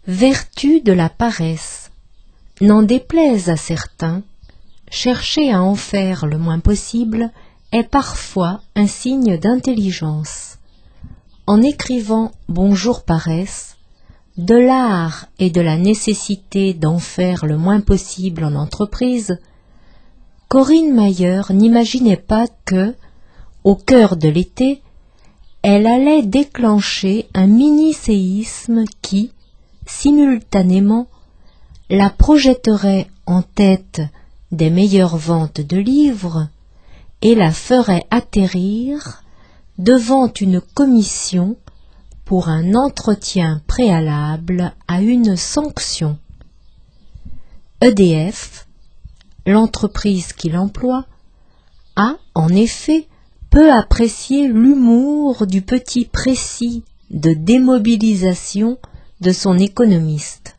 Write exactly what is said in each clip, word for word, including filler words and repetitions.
Vertu de la paresse. N'en déplaise à certains, chercher à en faire le moins possible est parfois un signe d'intelligence. En écrivant « Bonjour paresse », de l'art et de la nécessité d'en faire le moins possible en entreprise, Corinne Mayer n'imaginait pas que, au cœur de l'été, elle allait déclencher un mini-séisme qui, simultanément, la projetterait en tête des meilleures ventes de livres et la ferait atterrir devant une commission pour un entretien préalable à une sanction. E D F, l'entreprise qui l'emploie, a en effet peu apprécié l'humour du petit précis de démobilisation de son économiste.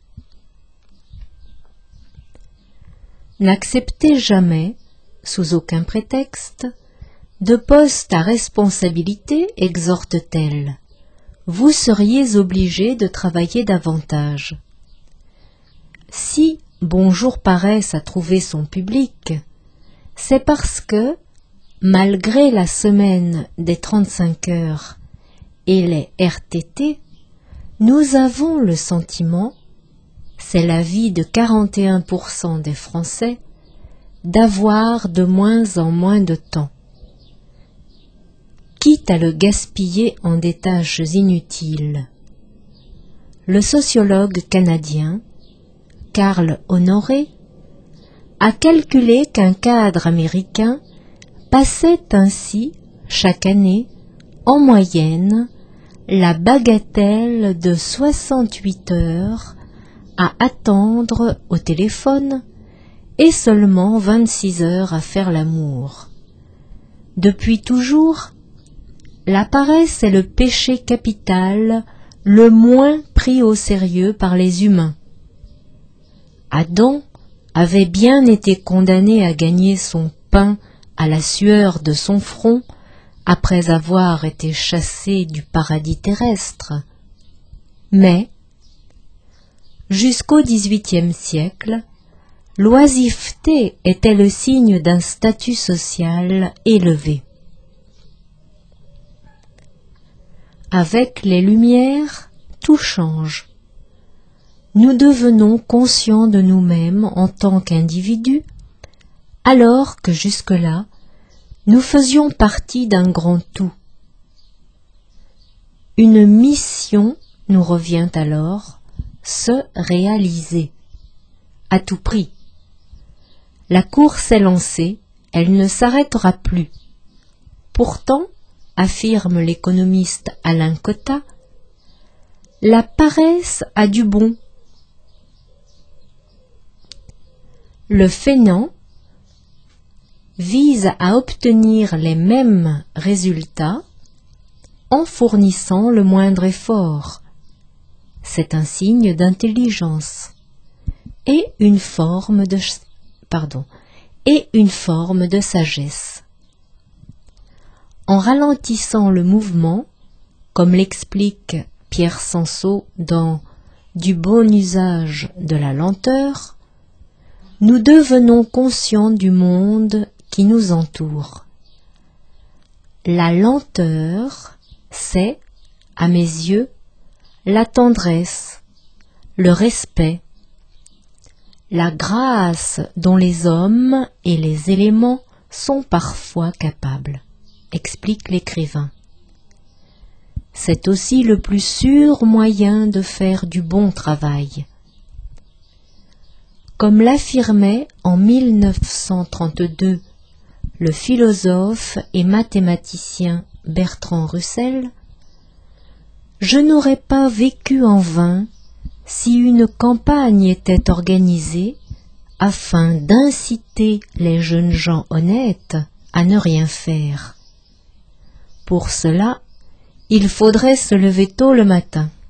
N'acceptez jamais, sous aucun prétexte, de poste à responsabilité, exhorte-t-elle. Vous seriez obligé de travailler davantage. Si Bonjour paresse a trouvé son public, c'est parce que, malgré la semaine des trente-cinq heures et les R T T, nous avons le sentiment, c'est l'avis de quarante et un pour cent des Français, d'avoir de moins en moins de temps. Quitte à le gaspiller en des tâches inutiles. Le sociologue canadien Carl Honoré a calculé qu'un cadre américain passait ainsi chaque année, en moyenne, la bagatelle de soixante-huit heures à attendre au téléphone et seulement vingt-six heures à faire l'amour. Depuis toujours, la paresse est le péché capital le moins pris au sérieux par les humains. Adam avait bien été condamné à gagner son pain à la sueur de son front après avoir été chassé du paradis terrestre. Mais, jusqu'au dix-huitième siècle, l'oisiveté était le signe d'un statut social élevé. Avec les Lumières, tout change. Nous devenons conscients de nous-mêmes en tant qu'individus, alors que jusque-là, nous faisions partie d'un grand tout. Une mission nous revient alors, se réaliser, à tout prix. La course est lancée, elle ne s'arrêtera plus. Pourtant, affirme l'économiste Alain Cotta, la paresse a du bon. Le fainéant vise à obtenir les mêmes résultats en fournissant le moindre effort. C'est un signe d'intelligence et une forme de, pardon, et une forme de sagesse. En ralentissant le mouvement, comme l'explique Pierre Sansot dans Du bon usage de la lenteur, nous devenons conscients du monde qui nous entoure. La lenteur, c'est, à mes yeux, la tendresse, le respect, la grâce dont les hommes et les éléments sont parfois capables, explique l'écrivain. C'est aussi le plus sûr moyen de faire du bon travail. Comme l'affirmait en mille neuf cent trente-deux le philosophe et mathématicien Bertrand Russell, je n'aurais pas vécu en vain si une campagne était organisée afin d'inciter les jeunes gens honnêtes à ne rien faire. Pour cela, il faudrait se lever tôt le matin.